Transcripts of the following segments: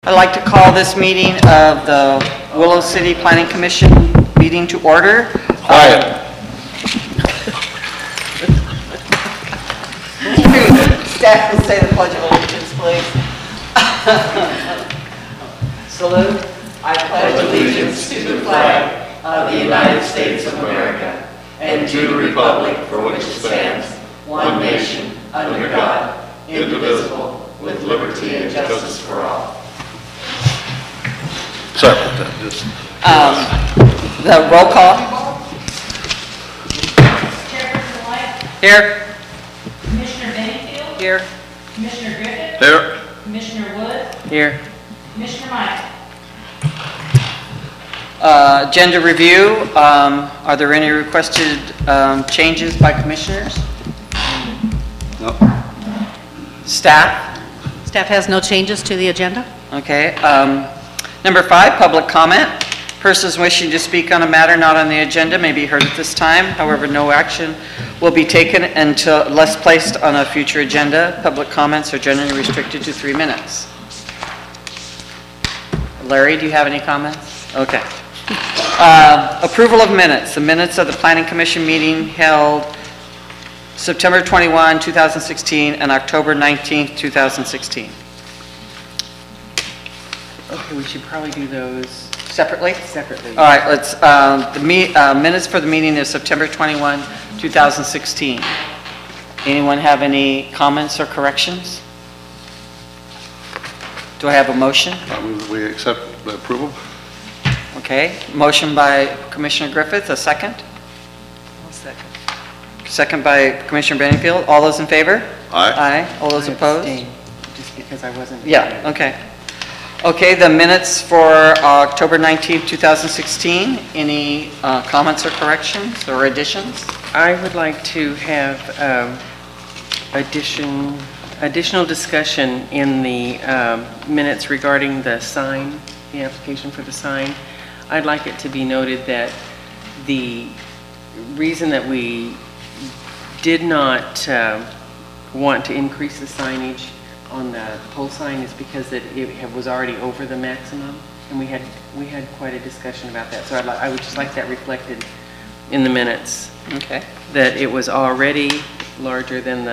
I'd like to call this meeting of the Willow City Planning Commission meeting to order. Quiet. Staff will say the Pledge of Allegiance, please. Salute. I pledge allegiance to the flag of the United States of America and to the republic for which it stands, one nation, under God, indivisible, with liberty and justice for all. Sorry about that. Just The roll call. Chairperson White. Here. Commissioner Benningfield. Here. Commissioner Griffith. there. Commissioner Wood. Here. Commissioner Mike. Agenda review. Are there any requested changes by commissioners? No. Staff? Staff has no changes to the agenda. Okay. Number 5, public comment. Persons wishing to speak on a matter not on the agenda may be heard at this time. However, no action will be taken unless placed on a future agenda. Public comments are generally restricted to 3 minutes. Larry, do you have any comments? Okay. Approval of minutes. The minutes of the Planning Commission meeting held September 21, 2016 and October 19, 2016. Okay, we should probably do those separately? Separately. All right, let's, minutes for the meeting is September 21, 2016. Anyone have any comments or corrections? Do I have a motion? I move that we accept the approval. Okay, motion by Commissioner Griffith, a second? Second. Second by Commissioner Benningfield. All those in favor? Aye. Aye. All those opposed? Just because I wasn't. Yeah, okay. Okay, the minutes for October 19th, 2016. Any comments or corrections or additions? I would like to have additional discussion in the minutes regarding the sign, the application for the sign. I'd like it to be noted that the reason that we did not want to increase the signage on the pole sign is because it was already over the maximum, and we had quite a discussion about that. So I would just like that reflected in the minutes. Okay. That it was already larger than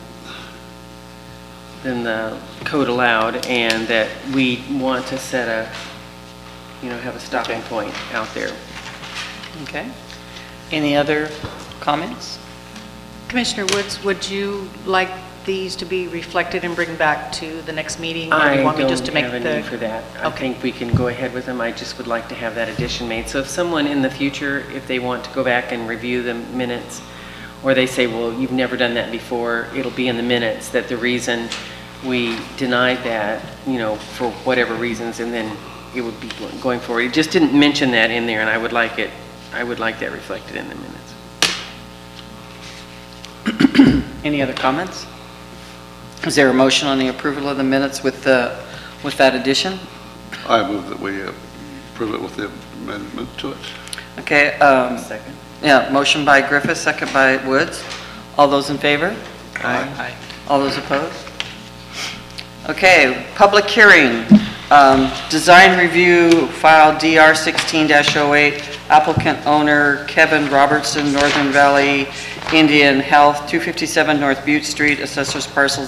the code allowed, and that we want to set have a stopping point out there. Okay. Any other comments? Commissioner Woods, would you like these to be reflected and bring back to the next meeting? Or do I you want me don't just to make have a need for that. I Okay. think we can go ahead with them. I just would like to have that addition made. So if someone in the future, if they want to go back and review the minutes, or they say, well, you've never done that before, it'll be in the minutes that the reason we denied that, for whatever reasons, and then it would be going forward. It just didn't mention that in there, and I would like that reflected in the minutes. Any other comments? Is there a motion on the approval of the minutes with that addition? I move that we approve it with the amendment to it. Okay. Second. Yeah, motion by Griffith, second by Woods. All those in favor? Aye. All those opposed? Okay, public hearing. Design review file DR 16-08, applicant owner Kevin Robertson, Northern Valley Indian Health, 257 North Butte Street, assessors parcel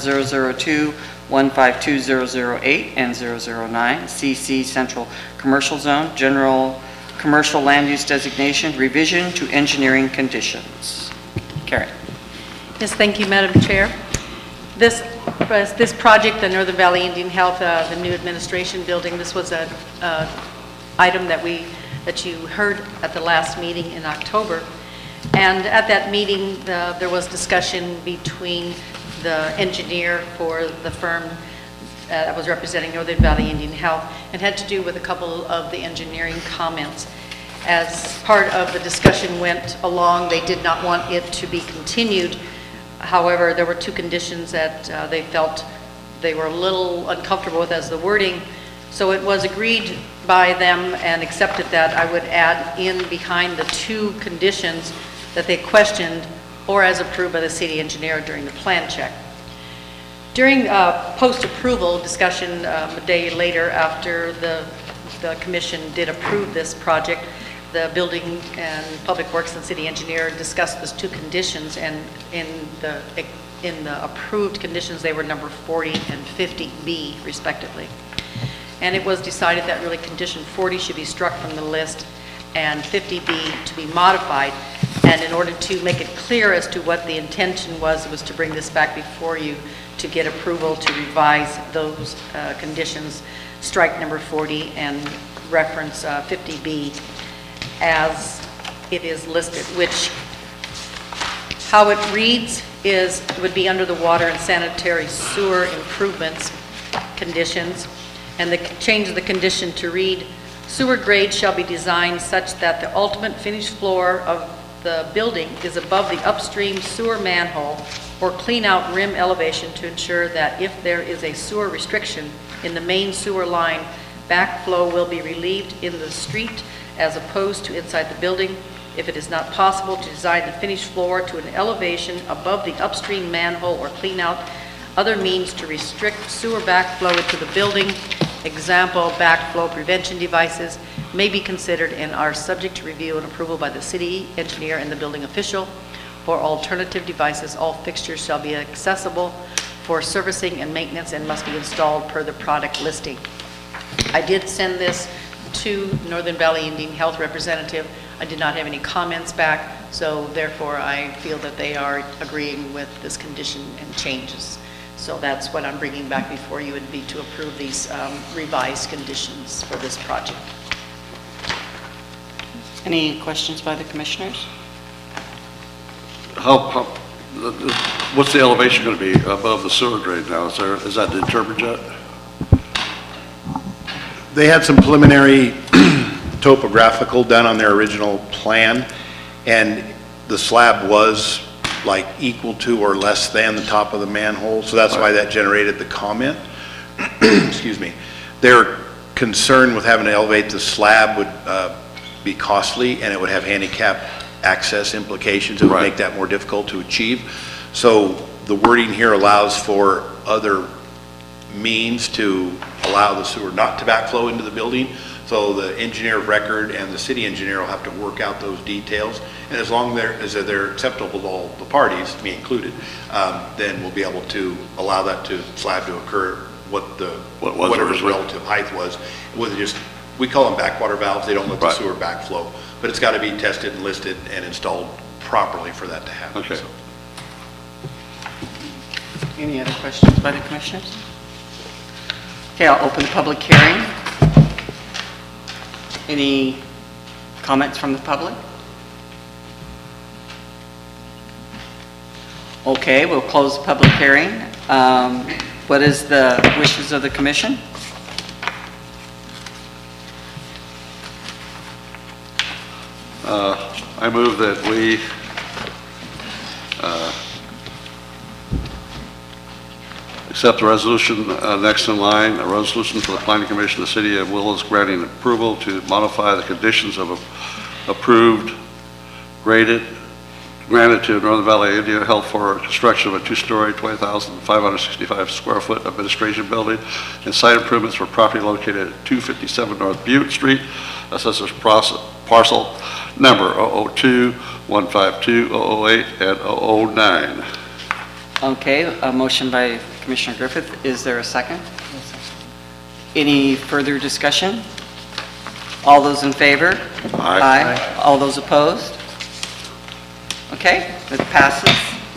002-152-008 and 009, CC Central Commercial Zone, general commercial land use designation, revision to engineering conditions. Karen. Yes, thank you, Madam Chair. This project, the Northern Valley Indian Health, the new administration building, this was an item that you heard at the last meeting in October. And at that meeting, there was discussion between the engineer for the firm that was representing Northern Valley Indian Health, and had to do with a couple of the engineering comments. As part of the discussion went along, they did not want it to be continued. However, there were 2 conditions that they felt they were a little uncomfortable with as the wording. So it was agreed by them and accepted that I would add in behind the 2 conditions that they questioned, or as approved by the city engineer during the plan check. During post-approval discussion a day later after the commission did approve this project, the Building and Public Works and City Engineer discussed those two conditions, and in the approved conditions, they were number 40 and 50B respectively. And it was decided that really condition 40 should be struck from the list and 50B to be modified. And in order to make it clear as to what the intention was to bring this back before you to get approval to revise those conditions, strike number 40 and reference 50B as it is listed, which how it reads is, it would be under the water and sanitary sewer improvements conditions, and change the condition to read, sewer grade shall be designed such that the ultimate finished floor of the building is above the upstream sewer manhole or clean out rim elevation to ensure that if there is a sewer restriction in the main sewer line, backflow will be relieved in the street as opposed to inside the building. If it is not possible to design the finished floor to an elevation above the upstream manhole or clean out other means to restrict sewer backflow into the building, example, backflow prevention devices, may be considered and are subject to review and approval by the city engineer and the building official. For alternative devices, all fixtures shall be accessible for servicing and maintenance and must be installed per the product listing. I did send this to Northern Valley Indian Health representative. I did not have any comments back, so therefore I feel that they are agreeing with this condition and changes. So that's what I'm bringing back before you, would be to approve these revised conditions for this project. Any questions by the commissioners? What's the elevation going to be above the sewer grade now? Is that determined yet? They had some preliminary topographical done on their original plan, and the slab was like equal to or less than the top of the manhole, so that's why that generated the comment. Excuse me. Their concern with having to elevate the slab would be costly, and it would have handicap access implications. It would make that more difficult to achieve. So the wording here allows for other means to allow the sewer not to backflow into the building. So the engineer of record and the city engineer will have to work out those details. And as long as they're acceptable to all the parties, me included, then we'll be able to allow that slab to occur whatever its relative height was. With just, we call them backwater valves. They don't let the sewer backflow, but it's got to be tested and listed and installed properly for that to happen. Okay. So. Any other questions by the commissioners? Okay, I'll open the public hearing. Any comments from the public? Okay, we'll close the public hearing. What is the wishes of the commission? I move that we accept the resolution next in line, a resolution for the Planning Commission of the City of Willis granting approval to modify the conditions of approved granted to Northern Valley Indian Health for construction of a two-story, 20,565 square foot administration building and site improvements for property located at 257 North Butte Street, assessors parcel number 002, 152, 008, and 009. Okay, a motion by Commissioner Griffith. Is there a second? Any further discussion? All those in favor? Aye. All those opposed? Okay, it passes.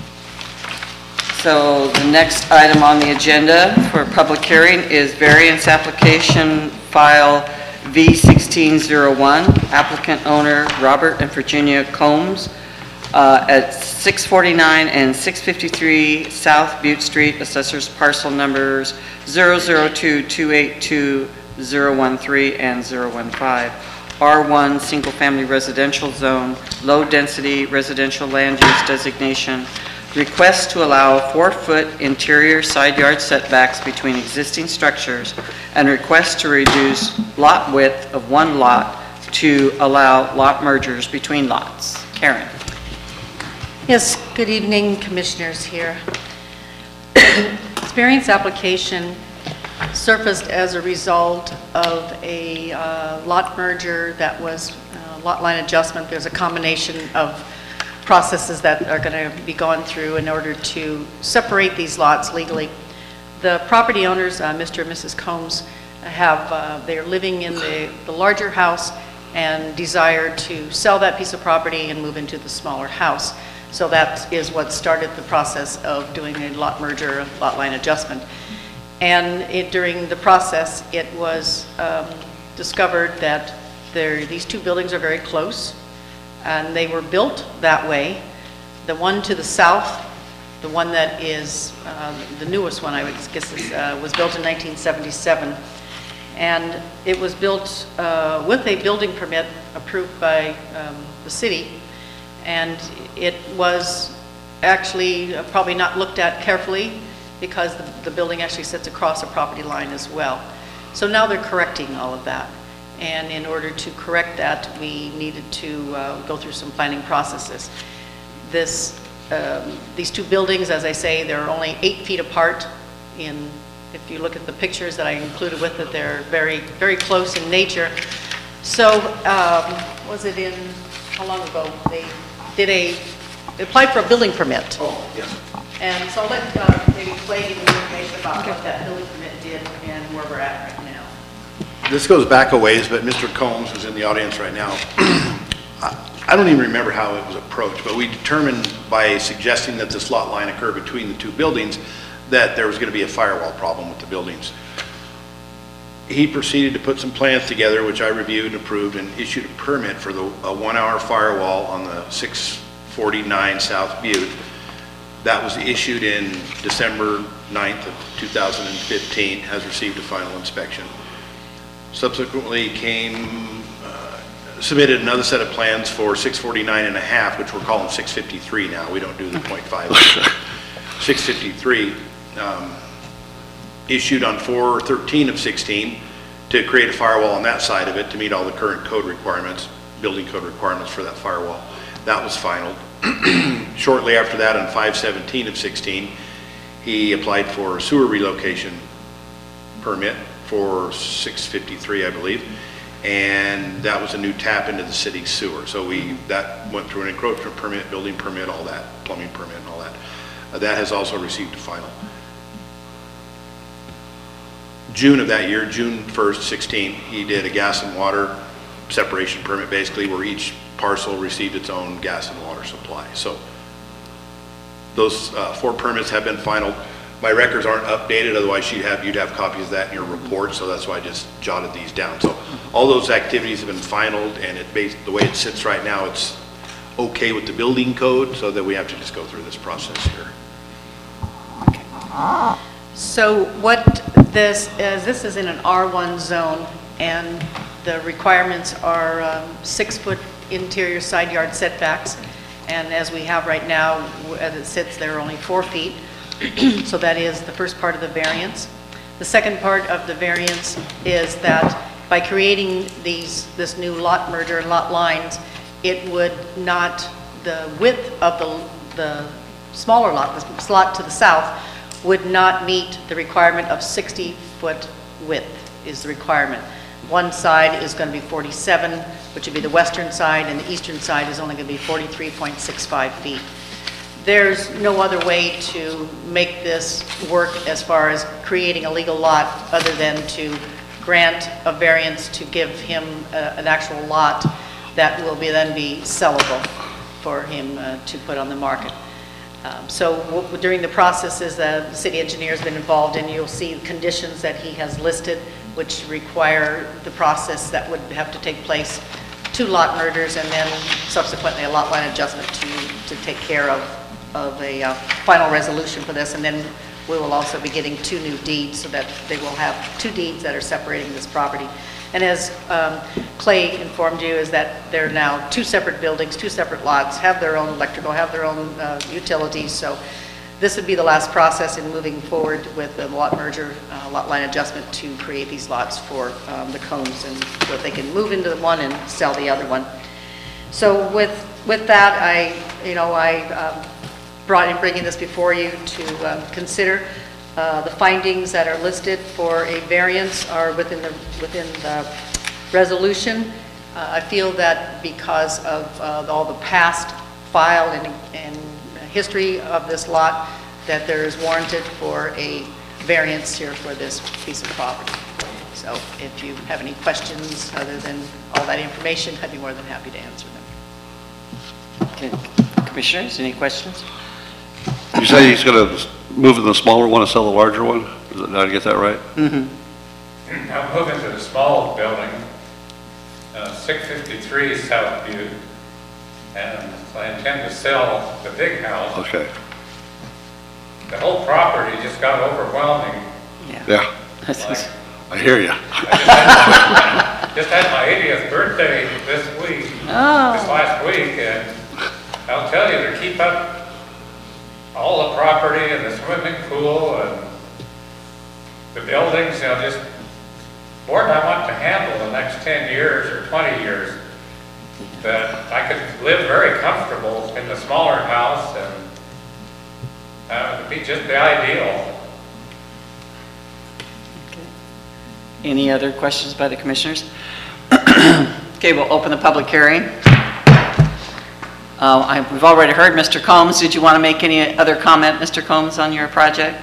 So the next item on the agenda for public hearing is variance application file V1601, applicant owner Robert and Virginia Combs at 649 and 653 South Butte Street, assessors parcel numbers 002, 282, 013, and 015. R1 Single Family Residential Zone, Low Density Residential Land Use Designation, request to allow 4-foot interior side yard setbacks between existing structures, and request to reduce lot width of one lot to allow lot mergers between lots. Karen. Yes, good evening, commissioners here. It's variance application surfaced as a result of a lot merger that was lot line adjustment. There's a combination of processes that are going to be gone through in order to separate these lots legally. The property owners, Mr. and Mrs. Combs, they're living in the larger house and desire to sell that piece of property and move into the smaller house. So that is what started the process of doing a lot merger, lot line adjustment. And during the process, it was discovered that these two buildings are very close, and they were built that way. The one to the south, the one that is the newest one, I would guess, was built in 1977. And it was built with a building permit approved by the city. And it was actually probably not looked at carefully because the building actually sits across a property line as well. So now they're correcting all of that. And in order to correct that, we needed to go through some planning processes. These two buildings, as I say, they're only 8 feet apart. If you look at the pictures that I included with it, they're very, very close in nature. So, how long ago? They applied for a building permit. Oh, yes. And so I'll let maybe Clay give you information about what that building permit did and where we're at right now. This goes back a ways, but Mr. Combs, who's in the audience right now, I don't even remember how it was approached, but we determined by suggesting that this lot line occur between the two buildings that there was going to be a firewall problem with the buildings. He proceeded to put some plans together, which I reviewed and approved, and issued a permit for a 1-hour firewall on the 649 South Butte. That was issued in December 9th of 2015, has received a final inspection. Subsequently submitted another set of plans for 649 and a half, which we're calling 653 now. We don't do the 0.5. 653, issued on 4/13 of 16 to create a firewall on that side of it to meet all the current code requirements, building code requirements for that firewall. That was finalized. Shortly after that, on 5/17 of 16, he applied for a sewer relocation permit for 653, I believe, and that was a new tap into the city's sewer. So that went through an encroachment permit, building permit, all that, plumbing permit and all that. That has also received a final. June of that year, June 1st, 16, he did a gas and water separation permit, basically, where each parcel received its own gas and water supply. So those 4 permits have been finalized. My records aren't updated, otherwise you'd have copies of that in your report, so that's why I just jotted these down. So all those activities have been finalized, and the way it sits right now, it's okay with the building code, so that we have to just go through this process here. So what this is in an R1 zone, and the requirements are 6-foot interior side yard setbacks, and as we have right now, as it sits, there are only 4 feet. So that is the first part of the variance. The second part of the variance is that by creating this new lot merger and lot lines, it would not, the width of the smaller lot, the lot to the south, would not meet the requirement of 60-foot width is the requirement. One side is going to be 47, which would be the western side, and the eastern side is only going to be 43.65 feet. There's no other way to make this work as far as creating a legal lot other than to grant a variance to give him an actual lot that will then be sellable for him to put on the market. So during the processes that the city engineer has been involved in, you'll see conditions that he has listed which require the process that would have to take place, 2 lot mergers and then subsequently a lot line adjustment to take care of a final resolution for this. And then we will also be getting 2 new deeds so that they will have 2 deeds that are separating this property. And as Clay informed you, is that they're now 2 separate buildings, 2 separate lots, have their own electrical, have their own utilities. So this would be the last process in moving forward with the lot merger, lot line adjustment to create these lots for the Combs, and so that they can move into one and sell the other one. So with that, I brought in bringing this before you to consider. The findings that are listed for a variance are within the resolution. I feel that because of all the past file and history of this lot, that there is warranted for a variance here for this piece of property. So if you have any questions other than all that information, I'd be more than happy to answer them. Okay. Commissioners, any questions? You say he's going to move in the smaller one and sell the larger one? Did I get that right? I'm moving to the small building, 653 Southview, and I intend to sell the big house. Okay. The whole property just got overwhelming. Yeah, Like, I hear you. I just had my 80th birthday this week, this last week, and I'll tell you, to keep up all the property and the swimming pool and the buildings, you know, just more than I want to handle the next 10 years or 20 years, that I could live very comfortable in the smaller house, and it would be just the ideal. Any other questions by the commissioners? Okay, we'll open the public hearing. We've already heard Mr. Combs. Did you want to make any other comment, Mr. Combs, on your project?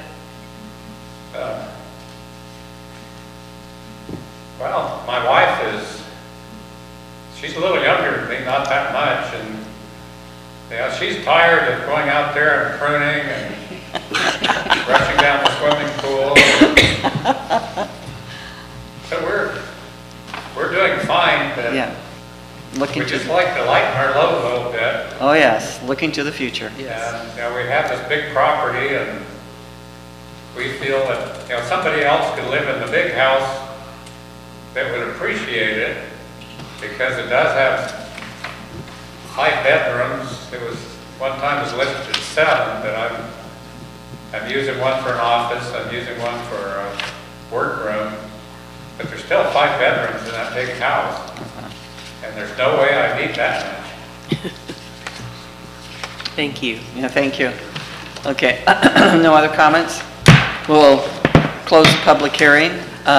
Well, my wife she's a little younger than me, not that much, and yeah, she's tired of going out there and pruning and rushing down the swimming pool. So we're doing fine, but Yeah. we just like to lighten our load a little bit. Oh, yes, looking to the future. And, you know, we have this big property, and we feel that, you know, somebody else could live in the big house that would appreciate it, because it does have 5 bedrooms. It was, one time it was listed at 7, but I'm using one for an office, I'm using one for a workroom, but there's still 5 bedrooms in that big house, and there's no way I need that much. Thank you. Yeah, thank you. Okay, no other comments? We'll close the public hearing.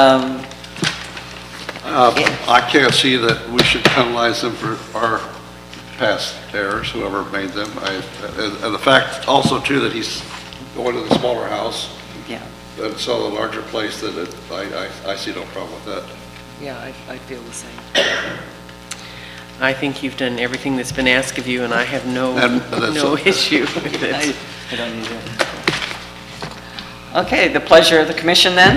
I can't see that we should penalize them for our past errors, whoever made them. And the fact also too that he's going to the smaller house Yeah. and sell a larger place, that I see no problem with that. Yeah, I feel the same. I think you've done everything that's been asked of you, and I have no that's- issue with it. I don't either. Okay, the pleasure of the commission then?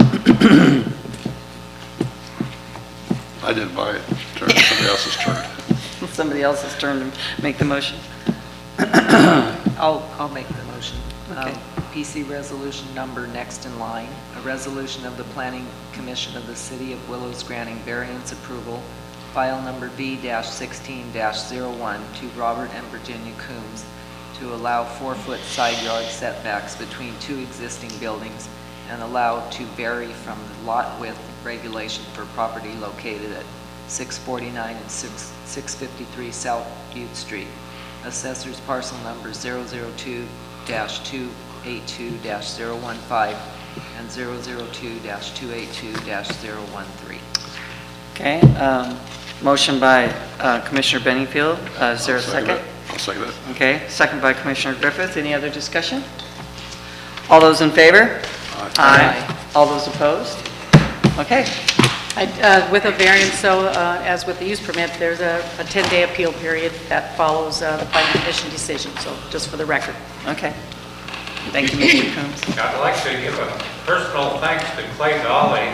I didn't buy it. Somebody else's turn. Somebody else's turn to make the motion. I'll make the motion. Okay. PC resolution number next in line, a resolution of the Planning Commission of the City of Willows granting variance approval, file number B-16-01 to Robert and Virginia Coombs to allow 4-foot side yard setbacks between 2 existing buildings and allow to vary from the lot width regulation for property located at 649 and 653 South Butte Street. Assessor's parcel number 002-282-015 and 002-282-013. Okay, motion by Commissioner Benningfield. Is there a second? I'll second it. Okay, second by Commissioner Griffith. Any other discussion? All those in favor? Aye. All those opposed? Okay. With a variance, so as with the use permit, there's a 10-day appeal period that follows the planning commission decision, so just for the record. Okay. Thank you, Mr. Coombs. I'd like to give a personal thanks to Clay Dolly.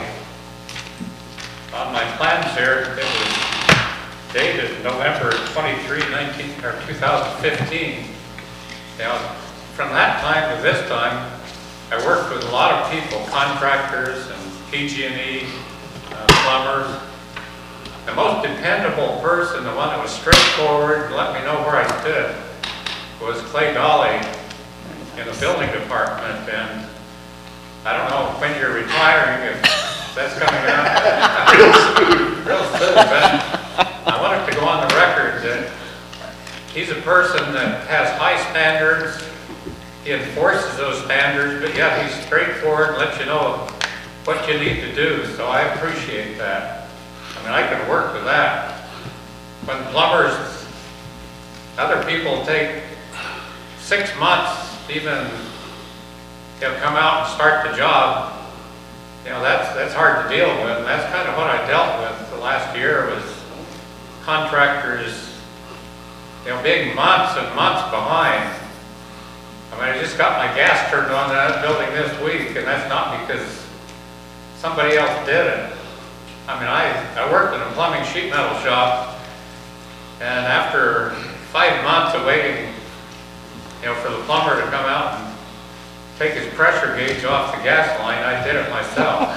On my plans here, it was dated November 23, 2015. Now, from that time to this time, I worked with a lot of people, contractors and PG&E, plumbers. The most dependable person, the one that was straightforward and let me know where I stood, was Clay Dolly in the building department. And I don't know when you're retiring, if that's coming up real soon, but I wanted to go on the record that he's a person that has high standards. he enforces those standards, but yet he's straightforward and lets you know what you need to do, so I appreciate that. I mean, I can work with that. When plumbers, other people take 6 months even, come out and start the job, that's hard to deal with. And that's kind of what I dealt with the last year was contractors, being months and months behind. I mean, I just got my gas turned on in that building this week, and that's not because somebody else did it. I mean, I worked in a plumbing sheet metal shop, and after 5 months of waiting, for the plumber to come out and take his pressure gauge off the gas line, I did it myself.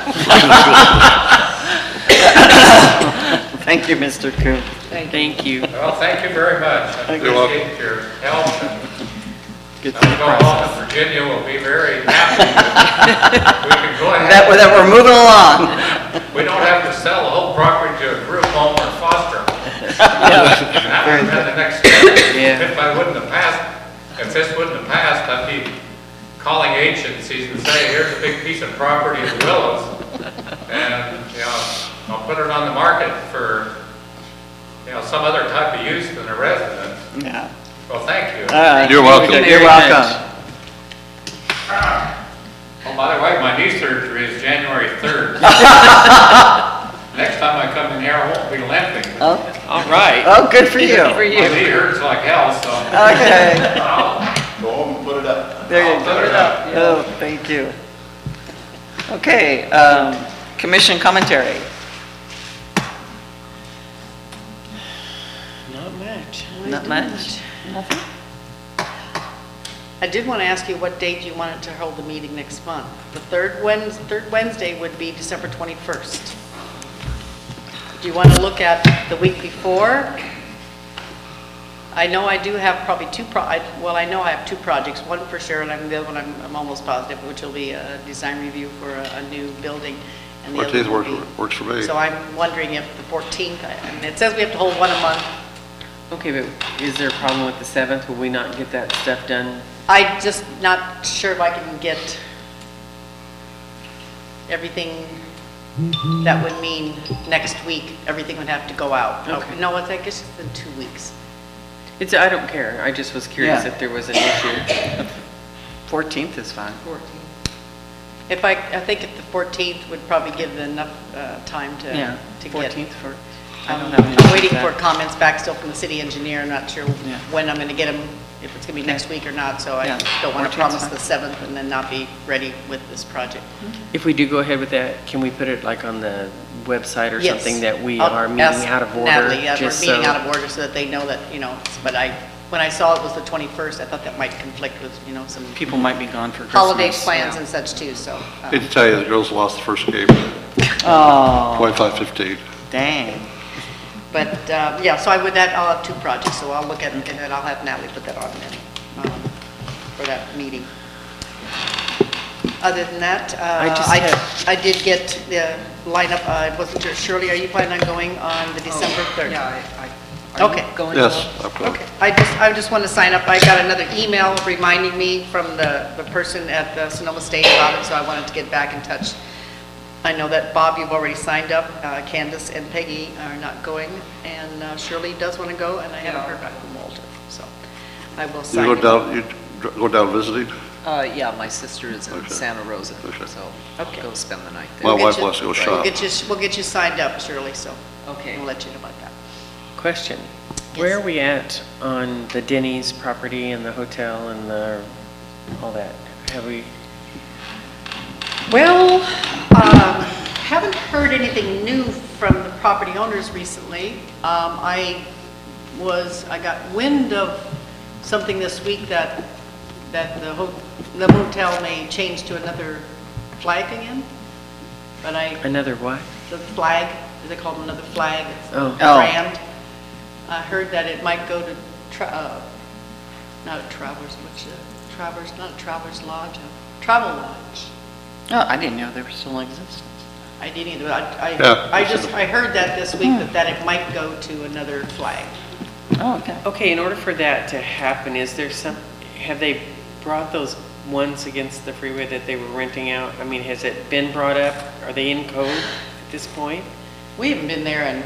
Thank you, Mr. Coon. Thank you. Well, thank you very much. I You're welcome. appreciate your help. And Get I'm going to go home, and Virginia will be very happy. We can go ahead. That we're moving along. We don't have to sell the whole property to a group home or foster home. That would have been the next step. Yeah. If this wouldn't have passed, I'd be calling agencies and say, here's a big piece of property in Willows. And, I'll put it on the market for, some other type of use than a residence. Yeah. Well, thank you. You're welcome. You're very welcome. Oh, by the way, my knee surgery is January 3rd. Next time I come in here, I won't be limping. Oh, All right. oh, good for you. Good for you. My knee hurts like hell, so. Okay, Go home and put it up. there you I'll put it go. up. Oh, thank you. Okay, commission commentary. Not much. Not much? Nothing? I did want to ask you what date you wanted to hold the meeting next month. The third Wednesday would be December 21st. Do you want to look at the week before? I know I do have probably I know I have 2 projects, one for sure, and the other one I'm almost positive, which will be a design review for a new building. And the other 14th one will be- works for me. So I'm wondering if the 14th, I mean, it says we have to hold one a month. Okay, but is there a problem with the 7th? Will we not get that stuff done? I'm just not sure if I can get everything. That would mean next week, everything would have to go out. Okay. No, I guess it's in 2 weeks. I don't care. I just was curious Yeah. if there was an issue. 14th is fine. 14th. I think if the 14th would probably give enough time to Yeah, get. 14th for, I don't I'm have any. waiting for comments back still from the city engineer. I'm not sure Yeah. when I'm going to get them, if it's going to be next week or not, so I Yeah, don't want 14th to promise is the 7th and then not be ready with this project. If we do go ahead with that, can we put it like on the website or Yes. something that we I'll are meeting ask out of order? Natalie, yeah, we're just meeting so- out of order so that they know that, but when I saw it was the 21st, I thought that might conflict with, some People might be gone for Christmas. holiday plans yeah. and such too, so. Hate to tell you, the girls lost the first game, Oh, 25-15. dang. But, so I'll have 2 projects, so I'll look at it, and I'll have Natalie put that on then, for that meeting. Other than that, I did get the lineup, I wasn't sure, Shirley, are you planning on going on the December 3rd? Yeah, Okay. going Yes. to? Okay, I just want to sign up. I got another email reminding me from the person at the Sonoma State about it, so I wanted to get back in touch. I know that Bob, you've already signed up, Candace and Peggy are not going, and Shirley does want to go, and I haven't Yeah. heard back from Walter, so I will You sign go it. down, go down visiting? Yeah, my sister is in Okay. Santa Rosa, Okay. so Okay. go spend the night My there. We'll wife get you- wants to go shop. We'll get you signed up, Shirley, so Okay. we'll let you know about that. Question. Yes. Where are we at on the Denny's property and the hotel and all that? Have we, Well, haven't heard anything new from the property owners recently. I got wind of something this week that the motel may change to another flag again, but another what? the flag, they call it another flag, it's Oh. a brand. I heard that it might go to, not a Travelers, not a Travelers Lodge, a Travel Lodge. Oh, I didn't know they were still in existence. I didn't either. Yeah. I heard that this week, that it might go to another flag. Oh, okay. Okay, in order for that to happen, is there have they brought those ones against the freeway that they were renting out? I mean, has it been brought up? Are they in code at this point? We haven't been there in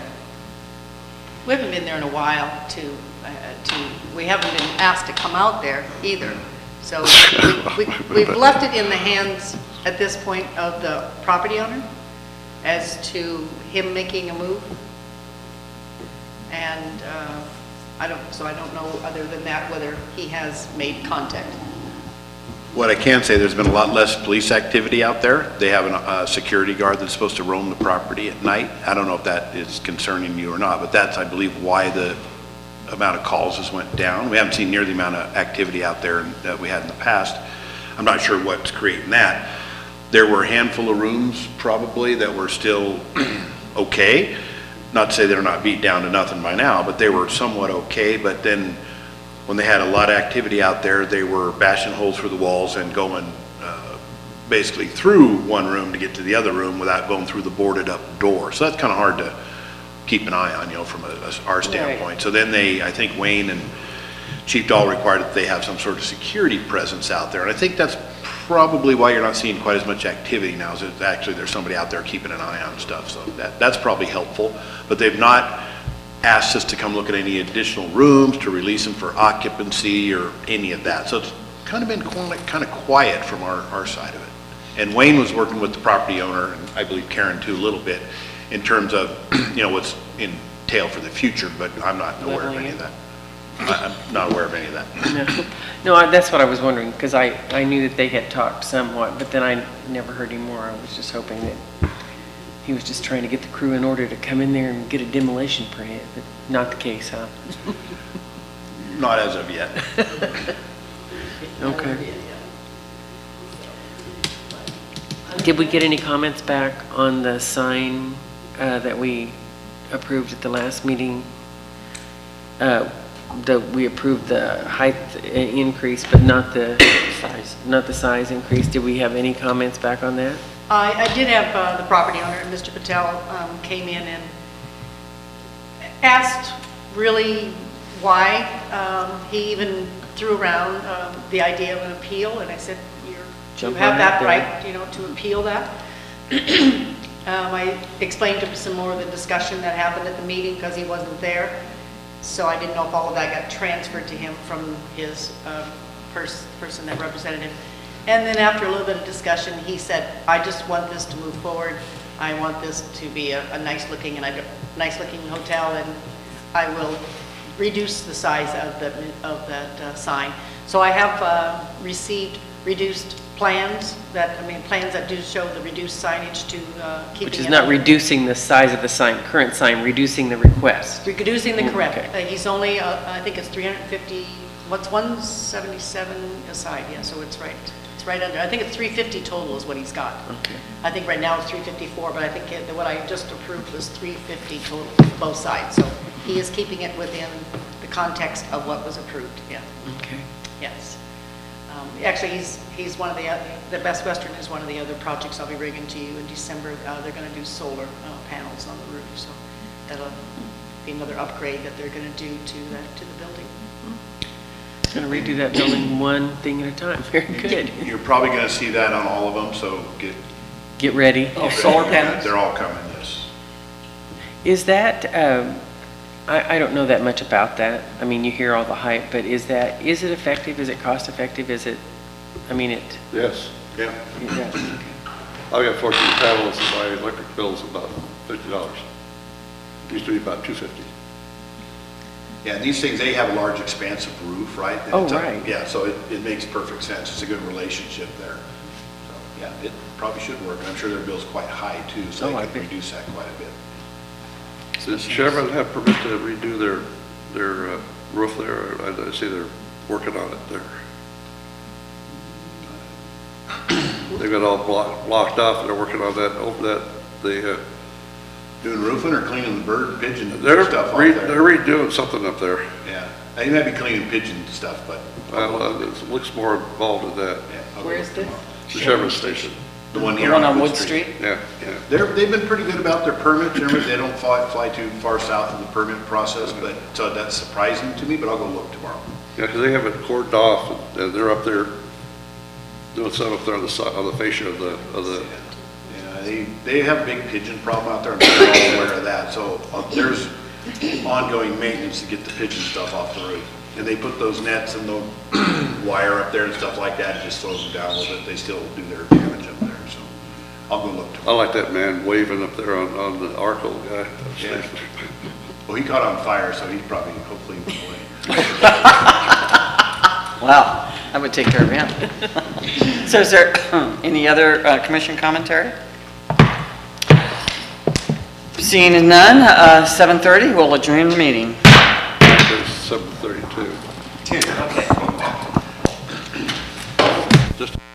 a while we haven't been asked to come out there either. So we've left it in the hands at this point of the property owner as to him making a move. And I don't know other than that whether he has made contact. What I can say, there's been a lot less police activity out there. They have a security guard that's supposed to roam the property at night. I don't know if that is concerning you or not, but that's, I believe, why the amount of calls has went down. We haven't seen near the amount of activity out there that we had in the past. I'm not sure what's creating that. There were a handful of rooms probably that were still okay. Not to say they're not beat down to nothing by now, but they were somewhat okay. But then when they had a lot of activity out there, they were bashing holes through the walls and going basically through one room to get to the other room without going through the boarded up door. So that's kind of hard to keep an eye on, you know, from our standpoint. Right. So then I think Wayne and Chief Dahl required that they have some sort of security presence out there. And I think that's probably why you're not seeing quite as much activity now, is that actually there's somebody out there keeping an eye on stuff. So that's probably helpful. But they've not asked us to come look at any additional rooms, to release them for occupancy or any of that. So it's kind of been kind of quiet from our side of it. And Wayne was working with the property owner, and I believe Karen too, a little bit, in terms of, you know, what's entailed for the future, but I'm not aware of any of that. I'm not aware of any of that. No, that's what I was wondering, because I knew that they had talked somewhat, but then I never heard any more. I was just hoping that he was just trying to get the crew in order to come in there and get a demolition permit, but not the case, huh? Not as of yet. Okay. Did we get any comments back on the sign that we approved at the last meeting? That we approved the height increase, but not the size increase. Did we have any comments back on that? I did have the property owner, Mr. Patel, came in and asked really why. He even threw around the idea of an appeal, and I said, you have that right, you know, to appeal that. I explained to him some more of the discussion that happened at the meeting because he wasn't there. So I didn't know if all of that got transferred to him from his person that represented him. And then after a little bit of discussion, he said, I just want this to move forward. I want this to be a nice looking hotel, and I will reduce the size of that sign. So I have received reduced plans plans that do show the reduced signage to keeping Which is it not under- reducing the size of the sign, current sign, reducing the request. Reducing the correct. Okay. He's only, I think it's 350, what's 177 aside, yeah, so it's right. It's right under, I think it's 350 total is what he's got. Okay. I think right now it's 354, but I think what I just approved was 350 total, both sides. So he is keeping it within the context of what was approved, yeah. Okay. Yes. Actually, he's one of the Best Western is one of the other projects I'll be bringing to you in December. They're going to do solar panels on the roof, so that'll be another upgrade that they're going to do to the building. Going to redo that building one thing at a time. Very good. You're probably going to see that on all of them, so Get ready. Solar panels? they're all coming, yes. Is that, I don't know that much about that. I mean, you hear all the hype, but is it effective? Is it cost effective? Is it, Yes. Yeah. yeah, okay. I've got 14 panels, and my electric bill's about $50. Used to be about $250. Yeah, these things, they have a large expansive roof, right? And Oh, it's a- right. Yeah, so it makes perfect sense. It's a good relationship there. So, yeah, it probably should work. And I'm sure their bill's quite high too, so Oh, I they can bet. reduce that quite a bit. Does Chevron have permit to redo their roof there? I see they're working on it there. They've got all blocked off, and they're working on that, Doing roofing or cleaning the bird, pigeon they're stuff off there? redoing something up there. Yeah, they might be cleaning pigeon stuff, but. It looks more involved in that. Yeah, I'll Where go is look this? tomorrow. The Chevron station. The one The here one on on Wood Wood Street. Street? Yeah, yeah. They've been pretty good about their permits. They don't fly too far south of the permit process, but, so that's surprising to me, but I'll go look tomorrow. Yeah, because they have it cordoned off, and they're up there doing some up there on the side, on the fascia of the, Yeah, they have a big pigeon problem out there, and they're all aware of that, so there's ongoing maintenance to get the pigeon stuff off the roof. And they put those nets and the wire up there and stuff like that, it just slows them down a little bit, they still do their damage up there, so I'll go look I tomorrow. like that man waving up there on the Arco guy. Yeah. Well, he caught on fire, so he's probably, hopefully, away. Wow, that would take care of him. So is there any other commission commentary? Seeing none, 7:30, we'll adjourn the meeting. It's 7:32. Okay. Just